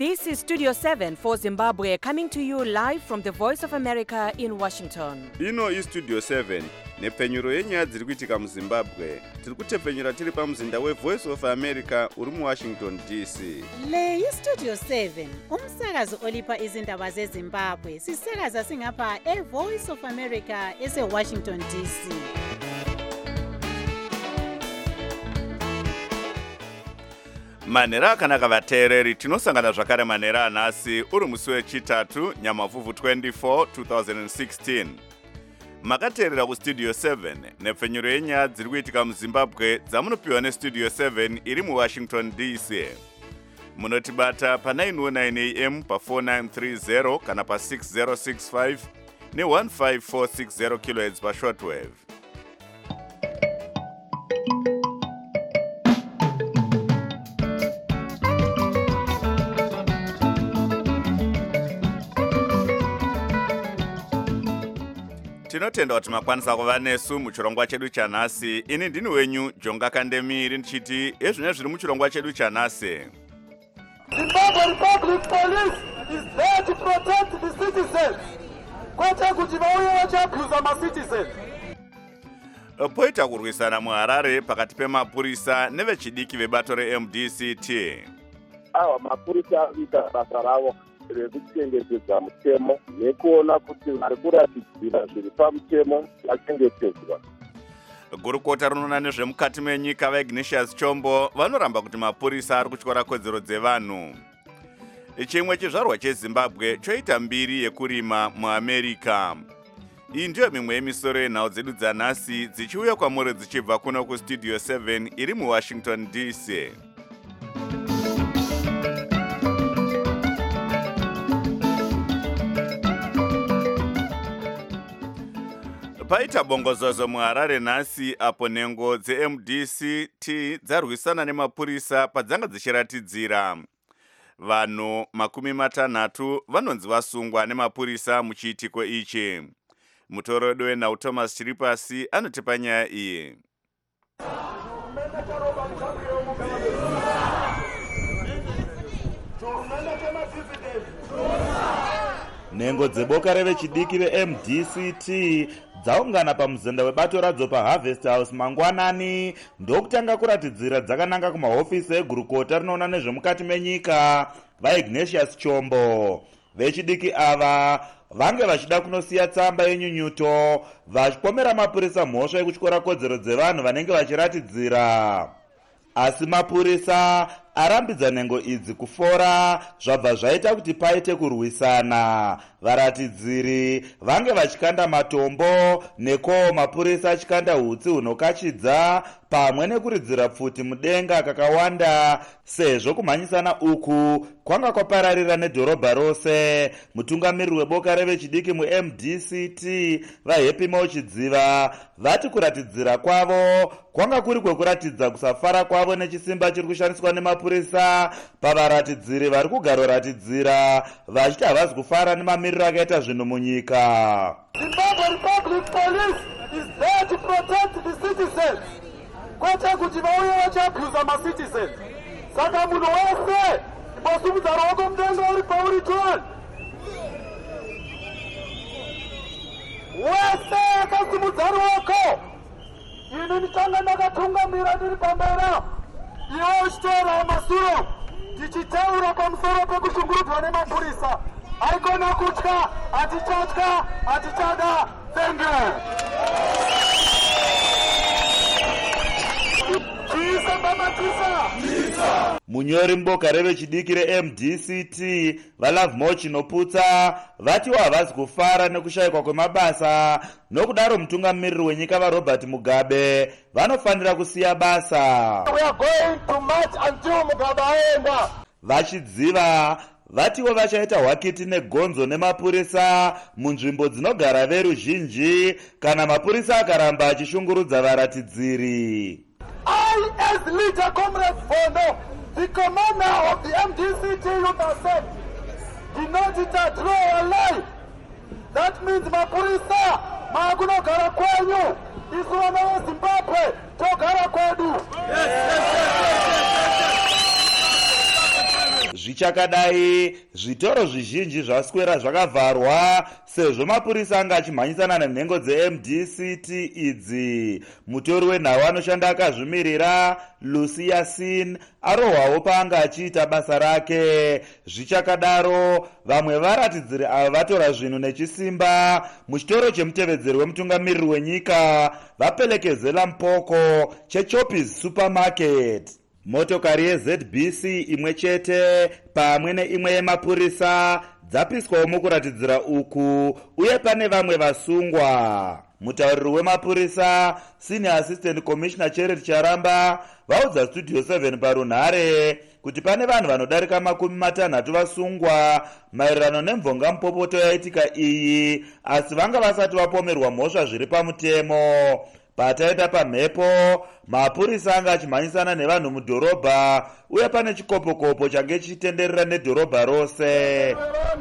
This is Studio 7 for Zimbabwe, coming to you live from the Voice of America in Washington. Ino is Studio 7 nepfenyuro yenyaya dziri kuitika muZimbabwe. Tiri kutepfenyura tiri pamuzinda weVoice of America uri muWashington DC. Le iStudio 7 umsakazo olipa izindaba zeZimbabwe. Sisakaza singapha eVoice of America eseWashington DC. Manhero akanaka vateereri, tinosangana zvakare manhero anhasi uri musi wechitatu Nyamavhuvhu 24 2016. Makateerera kuStudio 7 nepfenyuro yenyaya dziri kuitika muZimbabwe dzamunopiwa neStudio 7 iri muWashington DC. Munotibata pa909 AM pa4930 kana pa6065 ne15460 kHz pashortwave. Tinotenda kuti makwanisa kuva nesu muchirongwa chedu chanhasi. Ini ndini wenyu Jonga Kandemiri ndichiti ezvine zviri muchirongwa chedu chanhasi. Zimbabwe Republic Police is there to protect the citizens. Kwete kuti vauye vachiabhuza ma-citizens. Poita kurwisana muHarare pakati pemapurisa nevechidiki vebato reMDCT. Mapurisa arikuita basa ravo rekuchengetedza mutemo nekuona kuti vari kuratidzira zviri pamutemo vachengetedzwa. Gurukota rinoona nezvemukati menyika vaIgnatius Chombo vanoramba kuti mapurisa ari kutyora kodzero dzevanhu. Chimwe chizvarwa cheZimbabwe choita mbiri yekurima muAmerica. Iyi ndiyo mimwe yemisoro yenhau dzedu dzanhasi dzichiuya kwamuri dzichibva kuno kuStudio 7 iri muWashington DC. Paita bongozozo muHarare nhasi apo nhengo dzeMDCT dzarwisana nemapurisa padzanga dzichiratidzira. Vanhu 60 vanonzi vasungwa nemapurisa muchiitiko ichi. Mutoredo wenhau Thomas Chiripasi anotipa nyaya iyi. Nhengo dzeboka revechidiki veMDCT dzaungana pamuzinda webato radzo paHarvest House mangwanani ndokutanga kuratidzira dzakananga kumahofisi egurukota rinoona nezvemukati menyika vaIgnatius Chombo. Vechidiki ava vange vachida kunosiya tsamba yenyunyuto vachipomera mapurisa mhosva yekutyora kodzero dzevanhu vanenge vachiratidzira. Asi mapurisa arambidza nhengo idzi kufora zvabva zvaita kuti paite kurwisana. Varatidziri vange vachikanda matombo neko mapurisa achikanda hutsi hunokachidza pamwe nekuridzira pfuti mudenga kakawanda sezvo kumhanyisana uku kwanga kwapararira nedhorobha rose. Mutungamiriri weboka revechidiki muMDCT vaHappy Mochidziva vati kuratidzira kwavo kwanga kuri kwekuratidza kusafara kwavo nechisimba chiri kushandiswa nemapurisa pavaratidziri vari kugaroratidzira vachiti havasi kufara nemamiriro akaita zvinhu munyika. Zimbabwe Republic Police is there to protect the citizens. Kwete kuti vauye vachiabhuza ma-citizens. Saka munhu wese imbosumudza ruoko mudenga uri pauri John. Wese akasumudza ruoko. Ini nditanga ndakatungamira ndiri pambera. Iwo uchiteera masuro. Tichitaura pamusoro pekushungurudzwa nemapurisa. Haikona kutya, hatichatya, hatichada. Thank you. Munyori muboka revechidiki reMDCT vaLove Mochi Noputsa vatiwo havasi kufara nekushayikwa kwemabasa, nokudaro mutungamiriri wenyika vaRobert Mugabe vanofanira kusiya basa. We are going to march until Mugabe aenda. Vachidziva vatiwo vachaita hwakiti negonzo nemapurisa munzvimbo dzinogara veruzhinji kana mapurisa akaramba achishungurudza varatidziri. I, as leader, Comrade Bono, the commander of the MDCT Youth Asset, did not draw a line. That means mapurisa, makunogara kwenyu, isu vana veZimbabwe, togara kwedu. Zvichakadai, zvitoro zvizhinji zvaswera zvakavharwa sezvo mapurisa anga achimhanyisana nenhengo dzeMDCT idzi. Mutori wenhau anoshanda akazvimirira Lucia Sin arohwawo paanga achiita basa rake. Zvichakadaro, vamwe varatidziri ava vatora zvinhu nechisimba muchitoro chemutevedzeri wemutungamiriri wenyika vapelekezela mpoko cheChoppies Supermarket. Motokari yeZBC imwe chete pamwe neimwe yemapurisa dzapiswawo mukuratidzira uku, uye pane vamwe vasungwa. Mutauriri wemapurisa Senior Assistant Commissioner Charity Charamba vaudza Studio 7 parunhare kuti pane vanhu vanodarika 60 vasungwa maererano nemvonga mupopoto yaitika iyi, asi vanga vasati vapomerwa mhosva zviri pamutemo. Pataita pamhepo, mapurisa anga achimhanyisana nevanhu mudhorobha, uye pane chikopokopo change chichitenderera nedhorobha rose.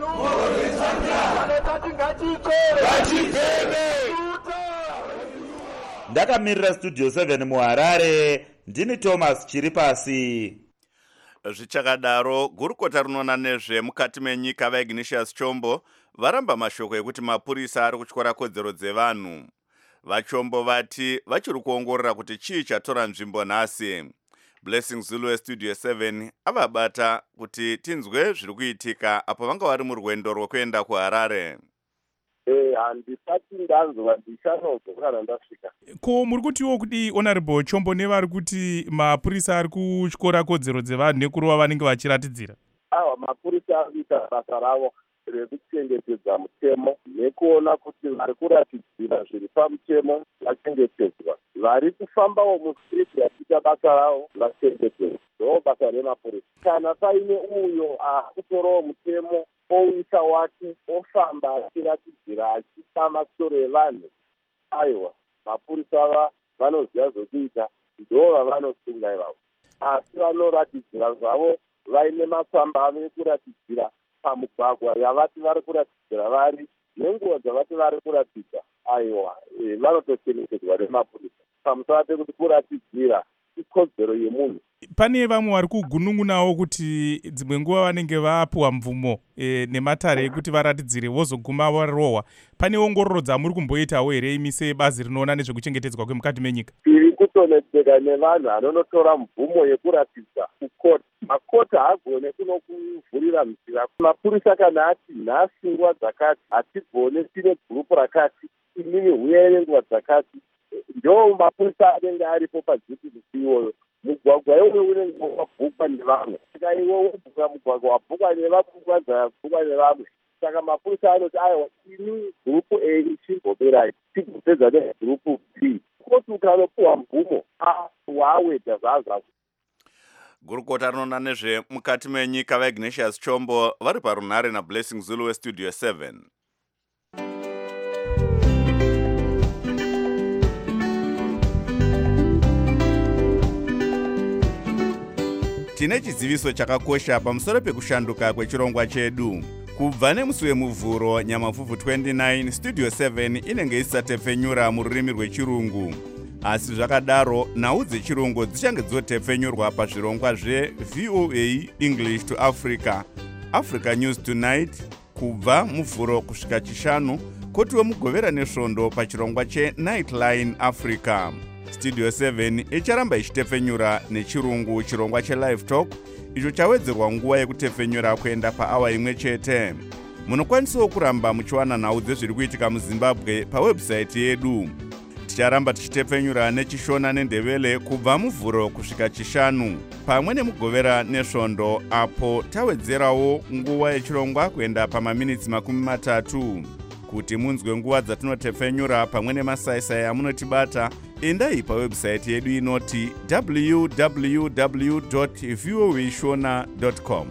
Ndakamirira Studio 7 muHarare, ndini Thomas Chiripasi. Zvichakadaro, gurukota rinoona nezvemukati menyika vaIgnatius Chombo varamba mashoko ekuti mapurisa ari kutyora kodzero dzevanhu. Vachombo vati vachiri kuongorora kuti chii chatora nzvimbo nhasi. Blessing Zulu weStudio 7 avabata kuti tinzwe zviri kuitika apo vanga vari murwendo rwekuenda kuHarare. Handisati ndanzwa ndichanobva kana ndasvika. Ko muri kutiwo kudi Honorable Chombo nevari kuti mapurisa ari kutyora kodzero dzevanhu nekurova vanenge vachiratidzira? Mapurisa ari kuita basa ravo rekuchengetedza mutemo nekuona kuti vari kuratidzira zviri pamutemo vachengetedzwa, vari kufambawo mustriti vachiita basa ravo vachengetedzwa. Ndo basa remapurisa. Kana paine uyo akutorawo mutemo ouisa wake ofamba achiratidzira achipa masoro evanhu, aiwa, mapurisa ava vanoziva zvokuita, ndo vavanosunga ivavo. Asi vanoratidzira zvavo vaine matsamba avo ekuratidzira pamugwagwa yavati vari kuratidzira vari nenguva dzavati vari kuratidza, aiwa, vanotochengetedzwa nemapurisa. Pamusoro pekuti kuratidzira ikodzero yemunhu. Pane vamwe vari kugunungunawo kuti dzimwe nguva vanenge vapuwa mvumo nematare ekuti varatidzire vozoguma varohwa. Pane ongororo dzamuri kumboitawo here imi sebazi rinoona nezvekuchengetedzwa kwemukati menyika? Tiri kutonetseka nevanhu vanonotora mvumo yekuratidza kukota. Makota haagone kunokuvhurira nzira. Mapurisa kana ati nhasi nguva dzakati hatigone tine gurupu rakati, imini huyai nenguva dzakati, ndo mapurisa anenge aripo padziti iyoyo. Mugwagwa iwe unenge wabhukwa nevamwe. Saka iwe wabhuka mugwagwa wabhukwa nevamwe, mugwagwa wabhukwa nevamwe. Saka mapurisa anoti aiwa, ini gurupu A ichimboberai, tigopedza negurupu B. Kuti ukanopuwa mvumo, wawedza zvazvo. Gurukota rinoona nezvemukati menyika vaIgnatius Chombo vari parunhare naBlessing Zulu weStudio 7. Tine chiziviso chakakosha pamusoro pekushanduka kwechirongwa chedu. Kubva nemusi wemuvhuro Nyamavhuvhu 29, Studio 7 inenge isatepfenyura mururimi rwechirungu. Asi zvakadaro, nhau dzechirungu dzichange dzotepfenyurwa pazvirongwa zveVOA English to Africa, Africa News Tonight, kubva muvhuro kusvika chishanu, kotiwo mugovera nesvondo pachirongwa cheNightline Africa. Studio 7 icharamba ichitepfenyura nechirungu chirongwa cheLive Talk, icho chawedzerwa nguva yekutepfenyura kuenda paawa imwe chete. Munokwanisawo kuramba muchiwana nhau dzezviri kuitika muZimbabwe pawebsite yedu. Ticharamba tichitepfenyura nechishona nendevele kubva muvhuro kusvika chishanu, pamwe nemugovera nesvondo apo tawedzerawo nguva yechirongwa kuenda pamaminitsi 30. Kuti munzwe nguva dzatinotepfenyura pamwe nemasaisai amunotibata, endai pawebsite yedu inoti www.voashona.com.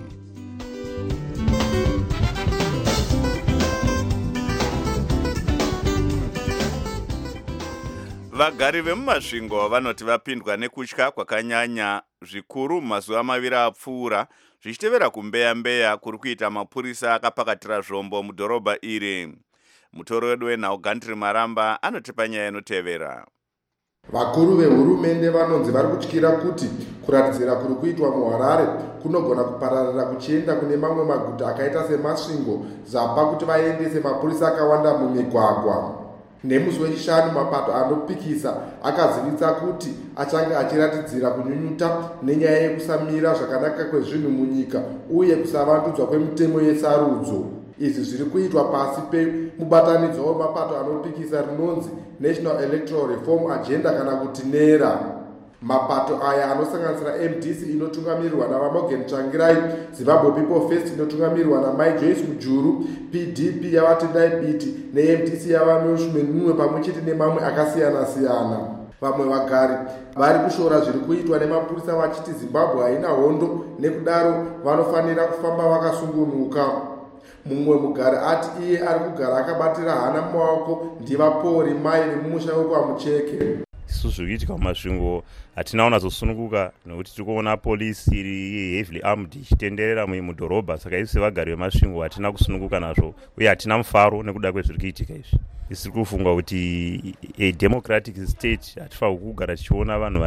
Vagari vemumasvingo vanoti vapindwa nekutya kwakanyanya zvikuru mumazuva maviri apfuura, zvichitevera kumbeya-mbeya kuri kuita mapurisa akapakatira zvombo mudhorobha iri. Mutori wedu wenhau Gantry Maramba anotipa nyaya inotevera. Vakuru vehurumende vanonzi vari kutyira kuti kuratidzira kuri kuitwa muHarare kunogona kupararira kuchienda kune mamwe maguta akaita seMasvingo zvapa kuti vaendese mapurisa akawanda mumigwagwa. Nemusi wechishanu mapato anopikisa akazivisa kuti achange achiratidzira kunyunyuta nenyaya yekusamira zvakanaka kwezvinhu munyika uye kusavandudzwa kwemutemo yesarudzo. Izvi zviri kuitwa pasi pemubatanidzo wemapato anopikisa rinonzi National Electoral Reform Agenda kana kuti NERA. Mapato aya anosanganisira MDC inotungamirirwa naVaMorgan Tsvangirai, Zimbabwe People First inotungamirirwa naMai Joyce Mujuru, PDP yaVatendai Biti neMDC yaVaMushume Mumwe pamwechete nemamwe akasiyana-siyana. Vamwe vagari vari kushora zviri kuitwa nemapurisa vachiti Zimbabwe haina hondo nekudaro vanofanira kufamba vakasungunuka. Mumwe mugari ati iye ari kugara akabatira hana mumaoko ndivapori mai vemumusha wekwaMucheke. Isusu zvikuitika mumasvingo hatina kunazosununguka nekuti tiri kuona polisi iri heavily armed ichitenderera mudhorobha, saka isi sevagari vemasvingo hatina kusununguka nazvo uye hatina mufaro nekuda kwezviri kuitika izvi. Isi kufunga kuti democratic state hatifaniri kugara tichiona vanhu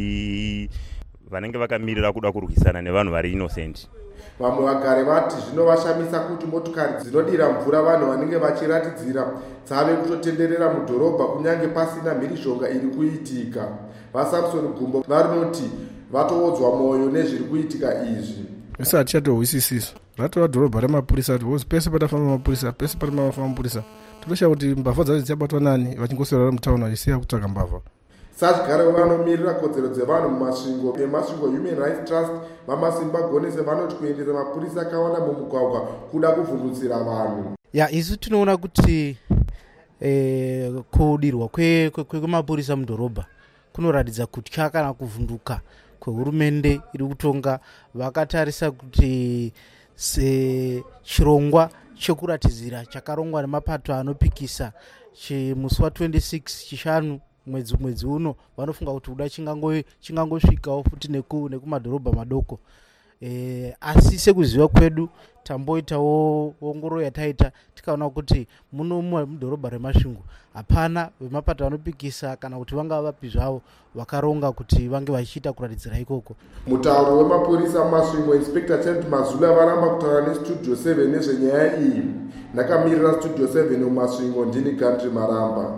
vanenge vakamirira kuda kurwisana nevanhu vari innocent. Vamwe vagari vati zvinovashamisa kuti motokari dzinodira mvura vanhu vanenge vachiratidzira dzave kutotenderera mudhorobha kunyange pasina mhirizhonga iri kuitika. VaSamson Gumbo varinoti vatoodzwa mwoyo nezviri kuitika izvi. Isi hatichatorwisisiso ratova dhorobha remapurisa kuti pese patafamba mapurisa, pese patafamba mapurisa totoshaya kuti mbavha dzacho dzichabatwa nani vachingoswera mutauni vachisiya kutsvaga mbavha. Sachigare vanomirira kodzero dzevanhu mumasvingo emasvingo Human Rights Trust vamasimba gonese vanoti kuendesa mapurisa akawanda mumugwagwa kuda kuvhundutsira vanhu. Isu tinoona kuti kudirwa kwemapurisa mudhorobha kunoratidza kutya kana kuvhunduka kwehurumende iri kutonga. Vakatarisa kuti chirongwa chekuratidzira chakarongwa nemapato anopikisa musi wa26 chishanu mwedzi uno vanofunga kuti kuda chingangosvikawo futi nekumadhorobha madoko. Asi sekuziva kwedu tamboitawo ongoro yataita tikaona kuti muno mudhorobha remasvingo hapana vemapato anopikisa kana kuti vanga vapi zvavo vakaronga kuti vange vachiita kuratidzira ikoko. Mutauri wemapurisa mumasvingo Inspector Chant Mazula varamba kutaura neStudio 7 nezvenyaya iyi. Ndakamirira Studio 7 mumasvingo ndini Gandhi Maramba.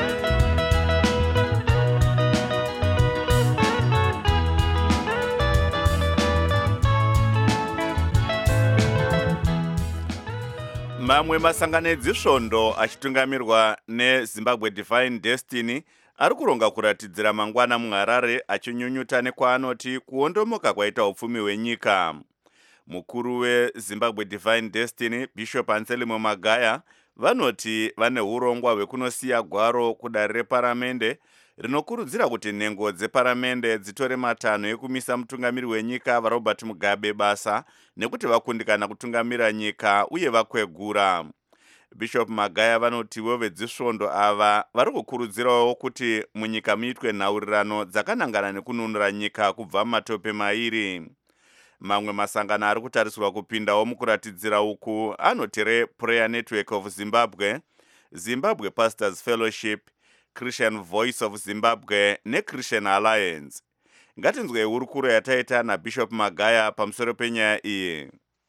Mamwe masangano edzisvondo achitungamirirwa neZimbabwe Divine Destiny ari kuronga kuratidzira mangwana muHarare achinyunyuta nekwaanoti kuondomoka kwaita upfumi hwenyika. Mukuru weZimbabwe Divine Destiny Bishop Anselmo Magaya vanoti vane urongwa hwekunosiya gwaro kudare reparamende rinokurudzira kuti nhengo dzeparamende dzitore matanho ekumisa mutungamiri wenyika vaRobert Mugabe basa nekuti vakundikana kutungamira nyika uye vakwegura. Bishop Magaya vanotiwo vedzisvondo ava vari kukurudzirawo kuti munyika muitwe nhaurirano dzakanangana nekununura nyika kubva mumatope mairi. Mamwe masangano ari kutarisirwa kupindawo mukuratidzira uku anoti Prayer Network of Zimbabwe, Zimbabwe Pastors Fellowship, Christian Voice of Zimbabwe neChristian Alliance. Ngatinzwe hurukuro yataita naBishop Magaya pamusoro penyaya iyi.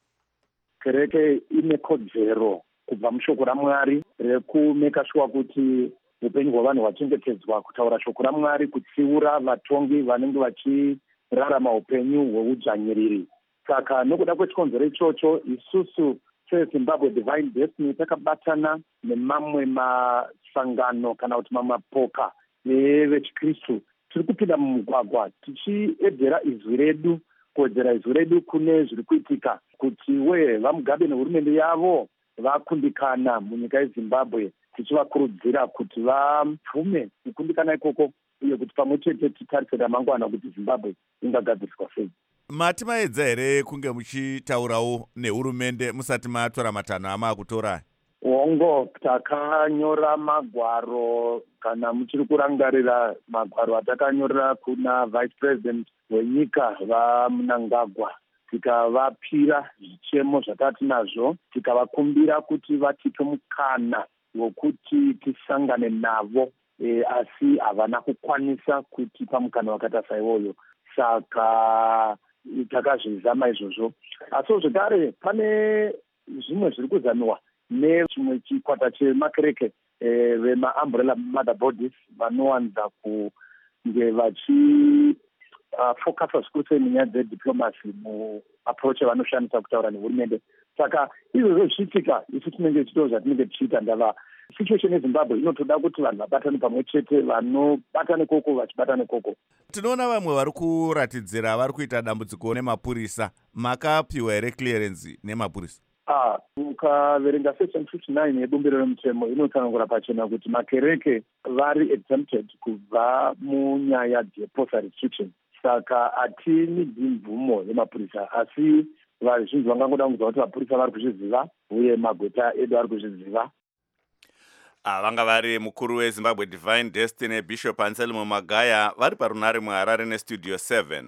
Kereke ine kodzero kubva mushoko raMwari rekumeka shuwa kuti upenyu hwavanhu hwachengetedzwa, kutaura shoko raMwari, kutsiura vatongi vanenge vachirarama upenyu hweudzvanyiriri. Saka nokuda kwechikonzero ichocho isusu seZimbabwe Divine Destiny takabatana nemamwe masangano kana kuti mamwe mapoka vechikristu tiri kupinda mumugwagwa tichiedzera izwi redu, kuwedzera izwi redu kune zviri kuitika kuti vaMugabe nehurumende yavo vakundikana munyika yeZimbabwe, tichivakurudzira kuti vapfume kukundikana ikoko uye kuti pamwe chete titarise ramangwana kuti Zimbabwe ingagadziriswa sei. Mati maedza here kunge muchitaurawo nehurumende musati matora matanho amakutora? Hongo, takanyora magwaro kana muchiri kurangarira magwaro atakanyorera kuna Vice President wenyika vaMnangagwa, tikavapira zvichemo zvatati nazvo, tikavakumbira kuti vatipe mukana wokuti tisangane navo asi havana kukwanisa kutipa mukana wakata saiwoyo, saka takazvizama izvozvo. Asiwo zvekare pane zvimwe zviri kuzamiwa nechimwe chikwata chemakereke vemaumbrella mother bodies vanowanza kunge vachifocusa zvikuru sei munyaya dzediplomacy muapproach avanoshandisa kutaura nehurumende. Saka izvozvo zvichiitika, isu tinenge tichitaura zvatinenge tichiita ndava situation yeZimbabwe inotoda kuti vanhu vabatane pamwe chete, vanobatane koko vachibatane koko. Tinoona vamwe vari kuratidzira vari kuita dambudziko nemapurisa. Makapiwa here clearance nemapurisa? Ukaverenga section 59 yebumbiro remutemo inotsanangura pachena kuti makereke vari exempted kubva munyaya dzepostal restriction. Saka hatinidzi mvumo yemapurisa, asi vazhinji vangangoda kunzwa kuti vapurisa vari kuzviziva uye magweta edu ari kuzviziva. Vanga vari mukuru weZimbabwe Divine Destiny Bishop Anselmo Magaya vari parunare muHarare neStudio 7.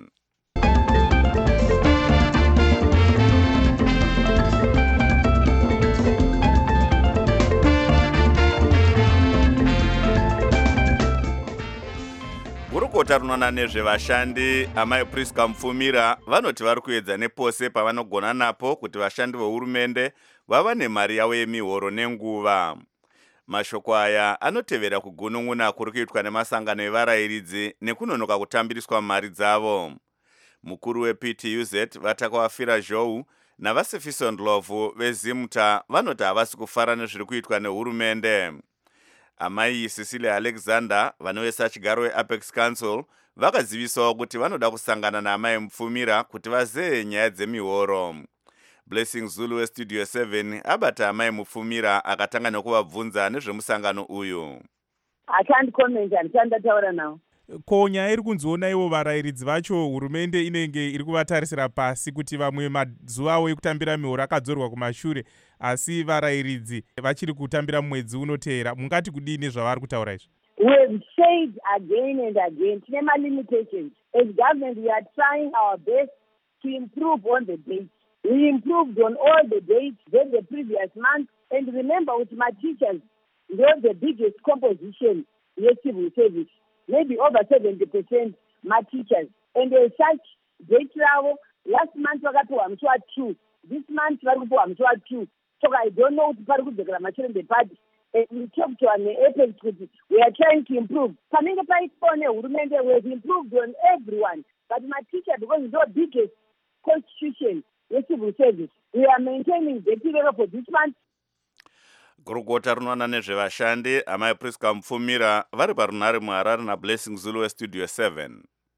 Gurukota runoona nezvevashandi amai Priska Mufumira vanoti vari kuedza nepose pavanogona napo kuti vashandi vehurumende vava nemari yavo yemihoro nenguva. Mashoko aya anotevera kugunun'una kuri kuitwa nemasangano evarayiridzi nekunonoka kutambiriswa mari dzavo. Mukuru wePTUZ Vatakawafira Zhou navaSefison Ndlovu vezimta vanoti havasi kufara nezviri kuitwa nehurumende. Amai Cecilia Alexander vanovesa chigaro weApex Council vakazivisawo kuti vanoda kusangana naamai Mufumira kuti vazeye nyaya dzemihoro. Blessing Zulu weStudio 7 abata amai Mufumira akatanga nekuvabvunza nezvemusangano uyu. Hatandi comment, handandataura nawo. Ko nyaya iri kunziona ivo varayiridzi vacho hurumende inenge iri kuvatarisira pasi kuti vamwe mazuva avo ekutambira mihoro akadzorwa kumashure, asi varayiridzi vachiri kutambira mwedzi unoteera. Mungati kudini zvavari kutaura izvi? We have said again and again, tine limitations. As government, we are trying our best to improve on the dates. We improved on all the dates than the previous month. And remember, with my teachers, they are the biggest composition in civil service. Maybe over 70% my teachers. And as such, date travel, last month I'm 2. This month I'm 2. So I don't know what part of the Gramachel party. And we talked to an April. We are trying to improve. Coming up, we have improved on everyone. But my teacher, because it's our biggest constitution, civil service, we are maintaining the level for this month. Gurukota runoona nezvevashandi amai Priska Mufumira vari parunare muHarare naBlessing Zulu weStudio 7.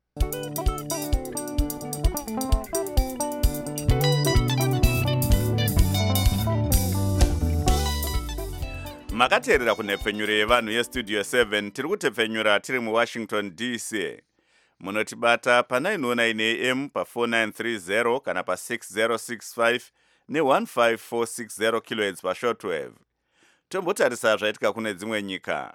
Makateerera kunhepfenyuro yevanhu yeStudio 7. Tiri kutepfenyura tiri muWashington DC. Munotibata pa909 AM pa4930 kana pa6065 ne15460 kHz pashortwave. Tombotarisa zvaitika kune dzimwe nyika.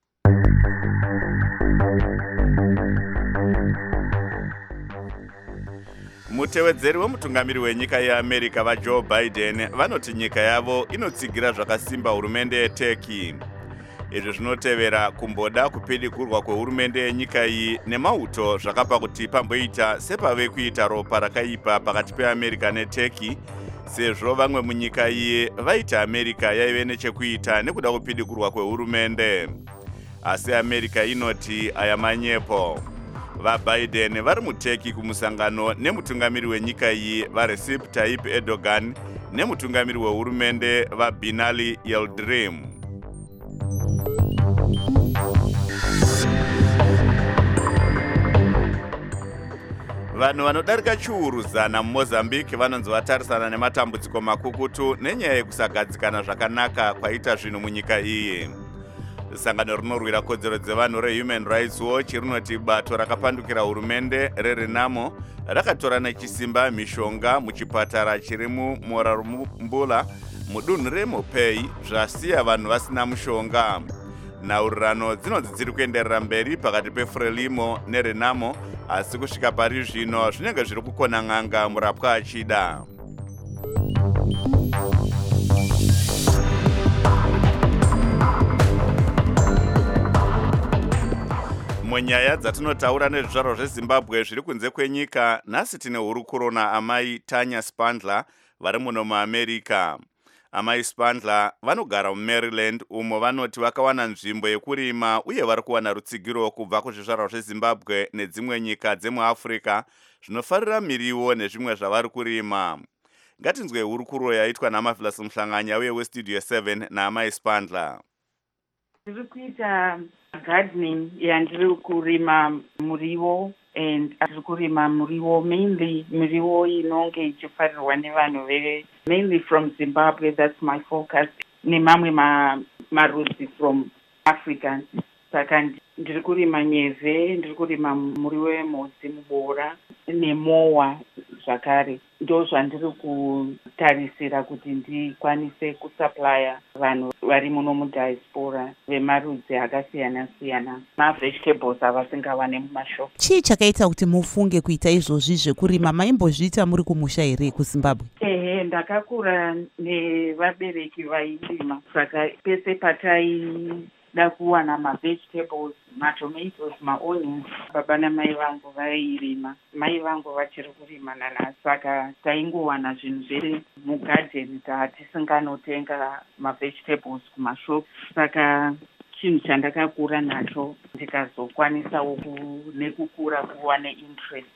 Mutevedzeri wemutungamiri wenyika yeAmerica vaJoe Biden vanoti nyika yavo inotsigira zvakasimba hurumende yeTurkey. Izvi zvinotevera kumboda kupidikurwa kwehurumende yenyika iyi nemauto zvakapa kuti pamboita sepave kuita ropa rakaipa pakati peAmerica neTurkey, sezvo vamwe munyika iyi vaita America yaive nechekuita nekuda kupidikurwa kwehurumende. Asi America inoti aya manyepo. VaBiden vari muTurkey kumusangano nemutungamiri wenyika iyi vaRecep Tayyip Erdogan nemutungamiri wehurumende vaBinali Yildirim. Vanhu vanodarika chiuru zana muMozambique vanonzi vatarisana nematambudziko makukutu nenyaya yekusagadzikana zvakanaka kwaita zvinhu munyika iyi. Sangano rinorwira kodzero dzevanhu reHuman Rights Watch rinoti bato rakapandukira hurumende reRenamo rakatora nechisimba mishonga muchipatara chiri muMorambula mudunhu reMopey zvasiya vanhu vasina mushonga. Nhaurirano dzinonzi dziri kuenderera mberi pakati peFrelimo neRenamo, asi kusvika pari zvino zvinenge zviri kukona n'anga murapwa achida. munyaya dzatinotaura nezvizvarwa zvezimbabwe zviri kunze kwenyika, nhasi tine hurukuro naamai Tanya Spandler vari muno muamerica. Amai Spandler vanogara muMaryland umo vanoti vakawana nzvimbo yekurima uye vari kuwana rutsigiro kubva kuzvizvarwa zvezimbabwe nedzimwe nyika dzemuafrica zvinofarira miriwo nezvimwe zvavari kurima. Ngatinzwe hurukuro yaitwa naMavhlas Mhlanganya uye westudio 7 naamai Spandler. Ndiri kuita gardening yandiri kurima muriwo and ndiri kurima muriwo mainly miriwo inonge ichifarirwa nevanhu mainly from Zimbabwe. That's my focus. Nemamwe marudzi from Africa. Saka ndiri kurima nyeve, ndiri kurima muriwo wemhodzi, muboora nemowa zvakare. Ndo zvandiri kutarisira kuti ndikwanise kusuplya vanhu vari muno mudiaspora vemarudzi akasiyana siyana mavegetables avasingawane mumashopu. Chii chakaita kuti mufunge kuita izvozvi zvekurima? Maimbozviita muri kumusha here kuZimbabwe? Ehe, ndakakura nevabereki vairima, saka pese pataida kuwana mavegetables, matomatoes, maonions, baba namai vangu vairima. Mai vangu vachiri kurima nanhasi, saka taingowana zvinhu zviri mugadheni tatisinganotenga mavegetables kumashopu. Saka chinhu chandakakura nacho, ndikazokwanisawo nekukura kuva neinterest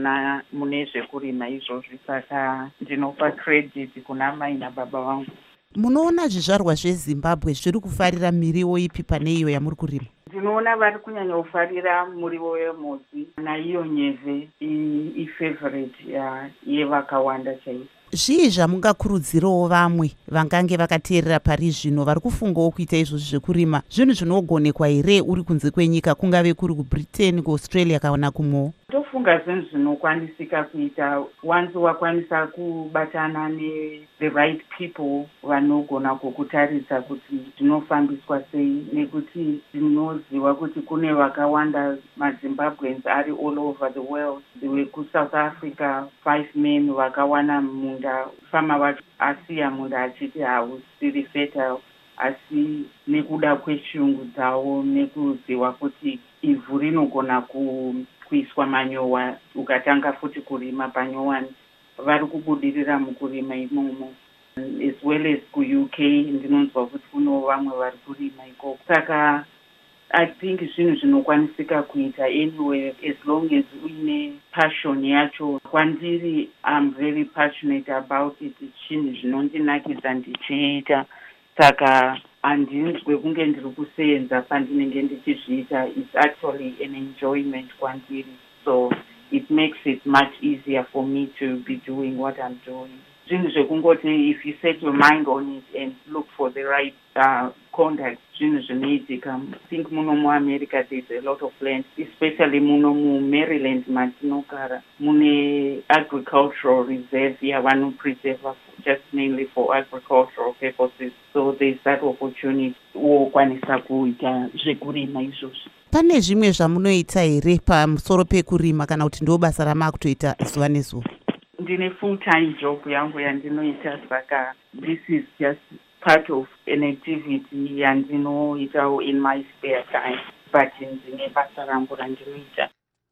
mune zvekurima izvozvi. Saka ndinopa credit kuna mai nababa vangu. Munoona zvizvarwa zveZimbabwe zviri kufarira miriwo ipi pane iyo yamuri kurima? Ndinoona vari kunyanya kufarira muriwo wemhodzi naiyo nyeve ifavorite yevakawanda chaizvo. Zvii zvamungakurudzirawo vamwe vangange vakateerera pari zvino vari kufungawo kuita izvozvi zvekurima? Zvinhu zvinogonekwa here uri kunze kwenyika, kungave kuri kuBritain, kuAustralia kana kumwewo? Tofunga zvinhu zvinokwanisika kuita once wakwanisa kubatana the right people vanogona kukutaridza kuti zvinofambiswa sei, nekuti tinoziva kuti kune vakawanda maZimbabweans ari all over the world. WekuSouth Africa 5 men vakawana munda, fama vacho asiya munda achiti hausiri fertile, asi nekuda kweshungu dzavo nekuziva kuti ivhu rinogona kuiswa manyowa ukatanga futi kurima panyowani, vari kubudirira mukurima imomo. As well as kuUK ndinonzwa kuti kuno vamwe vari kurima ikoko. Saka I think zvinhu zvinokwanisika kuita anyway as long as uine passion yacho. Kwandiri I'm very passionate about it. Chinhu zvinondinakidza ndichiita. Saka handinzwe kunge ndiri kusenza pandinenge ndichizviita. It's actually an enjoyment kwandiri. So it makes it much easier for me to be doing what I'm doing. Zvinhu zvekungoti if you set your mind on it and look for the right contact, zvinhu zvinoitika. I think muno muAmerica there's a lot of land, especially muno muMaryland matinogara. Mune agricultural reserve yavanopreserve just mainly for agricultural purposes. So there's that opportunity wokwanisa kuita zvekurima izvozvi. Pane zvimwe zvamunoita here pamusoro pekurima kana kuti ndo basa ramakutoita zuva nezuva? Ndine full-time job yangu yandinoita, saka this is just part of an activity yandinoitawo in my spare time, but ndine basa rangu randinoita.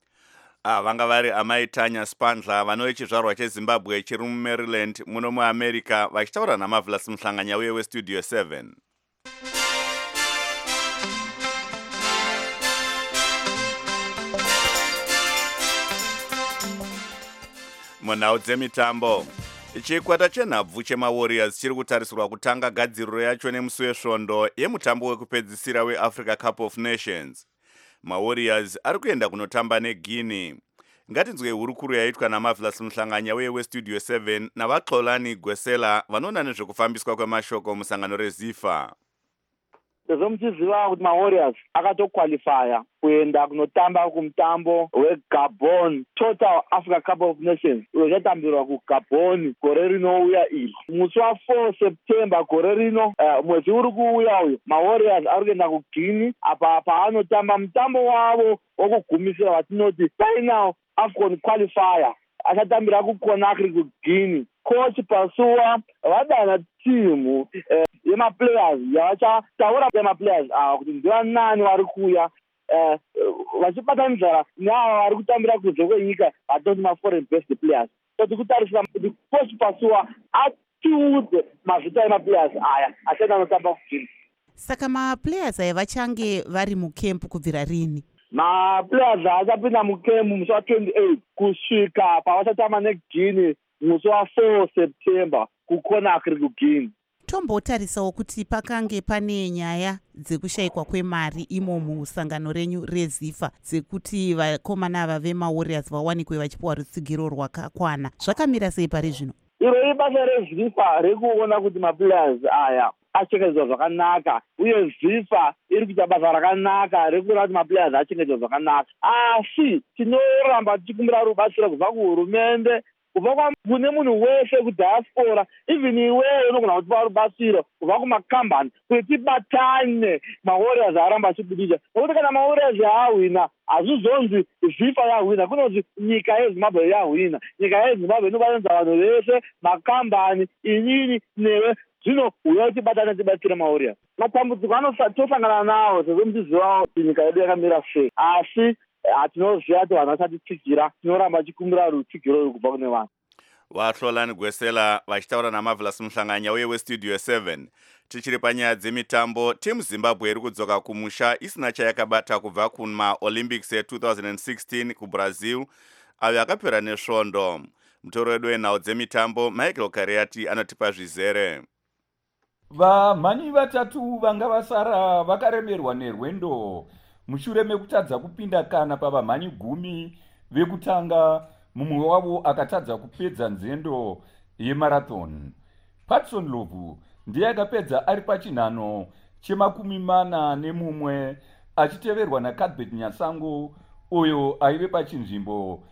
Vanga vari amai Tanya Spandler vano chizvarwa cheZimbabwe chiri muMaryland muno muAmerica vachitaura naMavhlas Mhlanganya uye westudio 7. Munhau dzemitambo, chikwata chenhabvu chemaWarriors chiri kutarisirwa kutanga gadziriro yacho nemusi wesvondo yemutambo wekupedzisira weAfrica Cup of Nations. MaWarriors ari kuenda kunotamba neGuinea. Ngatinzwe hurukuro yaitwa naMavhlas Mhlanganya uye westudio 7 navaXolani Gwesela vanoona nezvekufambiswa kwemashoko musangano reZIFA. Sezvo muchiziva kuti maWarriors akatoqualifya kuenda kunotamba kumutambo weGabon Total Africa Cup of Nations uyo uchatambirwa kuGabon gore rinouya iri musi wa4 September gore rino. Mwezi uri kuuya uyo maWarriors ari kuenda kuGuinea apa paanotamba mutambo wavo wokugumisira watinoti final AFCON qualifier. Achatambira kuConakry kuGuinea. Coach Pasuwa vadana timu yemaplayers yavachataura yemaplayers ava kuti ndivanani vari kuuya vachibatanidza neava vari kutambira kunze kwenyika vatonzi maforeign based players toti kutarisira kuti coach Pasua atiudze mazita emaplayers aya asati anotamba kugini. Saka maplayers aya vachange vari mukempu kubvira rini? Maplayers achapinda mukempu musi wa28 kusvika pavachatamba neGuinea musi wa4 September kuConakry kuGuinea. Tombotarisawo kuti pakange pane nyaya dzekushayikwa kwemari imo musangano renyu reZIFA dzekuti vakomana ava vemaWarriors vawanikwe vachipiwa rutsigiro rwakakwana. Zvakamira sei pari zvino? Iro ibasa reZIFA rekuona kuti maplayers aya achengetedzwa zvakanaka uye ZIFA iri kuita basa rakanaka rekuona kuti maplayers achengetedzwa zvakanaka. Asi tinoramba tichikumbira rubatsiro kubva kuhurumende, kubva kune munhu wese kudiaspora, even iwewe unogona kutipa rubatsiro kubva kumakambani kuti tibatane maWarriors aramba achibudisha. Nokuti kana maWarriors ahwina hazvizonzi ZIFA yahwina, kunonzi nyika yeZimbabwe yahwina. Nyika yeZimbabwe inobatanidza vanhu vese, makambani, inini newe. Zvino uya tibatane tibatsire maWarriors. Matambudziko tosangana nawo sezvo muchiziva kuti nyika yedu yakamira sei, asi hatinoziva kuti vanhu vasatitsigira. Tinoramba tichikumbira rutsigiro kubva kune vanhu. Vahlolani Gwesela vachitaura naMarvelous Muhlanganya uye weStudio 7. Tichiri panyaya dzemitambo, timu Zimbabwe iri kudzoka kumusha isina chayakabata kubva kumaOlympics e2016 kuBrazil ayo akapera nesvondo. Mutoro wedu wenhau dzemitambo Michael Kariati anotipa zvizere. Vamhanyi vatatu vanga vasara vakaremerwa nerwendo mushure mekutadza kupinda kana pavamhanyi 10 vekutanga. Mumwe wavo akatadza kupedza nzendo yemarathon. Patson Lovu ndiye akapedza ari pachinhano che41 achiteverwa naCuthbert Nyasango uyo aive pachinzvimbo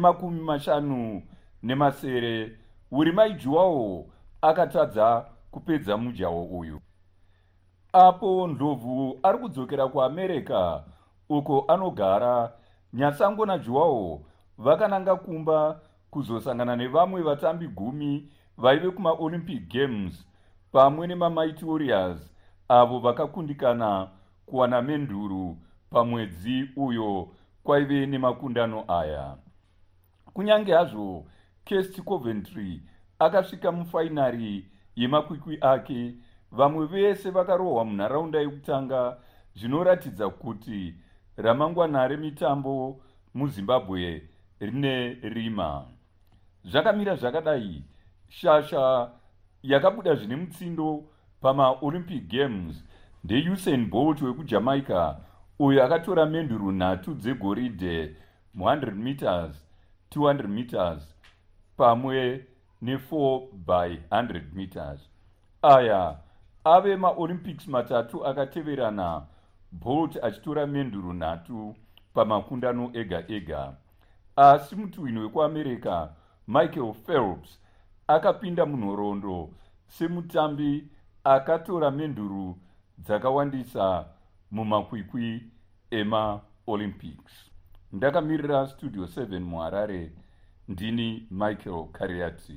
che50 Urimai Juwawo akatadza kupedza mujawo uyu. Apo Ndlovu ari kudzokera kuAmerica uko anogara, Nyasango naJuwawo vakananga kumba kuzosangana nevamwe vatambi 10 vaive kumaOlympic Games pamwe nemaMighty Warriors avo vakakundikana kuwana menduru pamwedzi uyo kwaive nemakundano aya. Kunyange hazvo Kest Coventry akasvika mufainari yemakwikwi ake, vamwe vese vakarohwa munharaunda yekutanga, zvinoratidza kuti ramangwana remitambo muZimbabwe rine rima. Zvakamira zvakadai, shasha yakabuda zvine mutsindo pamaOlympic Games ndeUsain Bolt wekuJamaica uyo akatora menduru 3 dzegoridhe mu100 meters, 200 meters pamwe ne4 by 100 meters. Aya ave maOlympics matatu akateverana, Bolt achitora menduru 3 pamakundano ega ega. Asi mutuhwini wekuAmerica Michael Phelps akapinda munhoroondo semutambi akatora menduru dzakawandisa mumakwikwi emaOlympics. Ndakamirira Studio 7 muHarare, ndini Michael Kariati.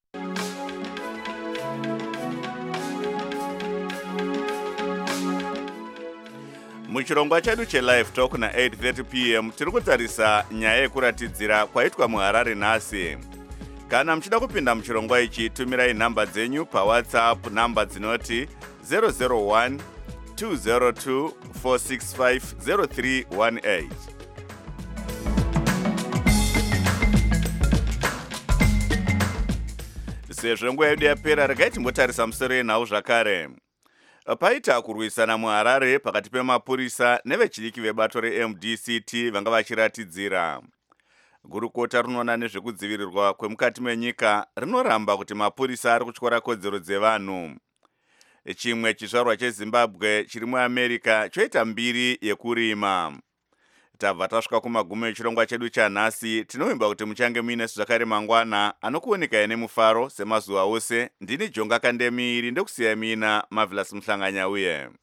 Muchirongwa chedu cheLive Talk na 8:30 p.m. tiri kutarisa nyaya yekuratidzira kwaitwa muHarare nhasi. Kana muchida kupinda muchirongwa ichi, tumirai nhamba dzenyu paWhatsApp, nhamba dzinoti 001 202 465 0318. Sezvo nguva yedu yapera, regai timbotarisa musoro yenhau zvakare. Paita kurwisana muHarare pakati pemapurisa nevechidiki vebato reMDCT vanga vachiratidzira. Gurukota rinoona nezvekudzivirirwa kwemukati menyika rinoramba kuti mapurisa ari kutyora kodzero dzevanhu. Chimwe chizvarwa cheZimbabwe chiri muAmerica choita mbiri yekurima. Tabva tasvika kumagumo echirongwa chedu chanhasi. Tinovimba kuti muchange muine zvakare mangwana anokuoneka nemufaro semazuva ose. Ndini Jonga Kandemiri, ndokusiyai mina Marvelous Muhlanganya uye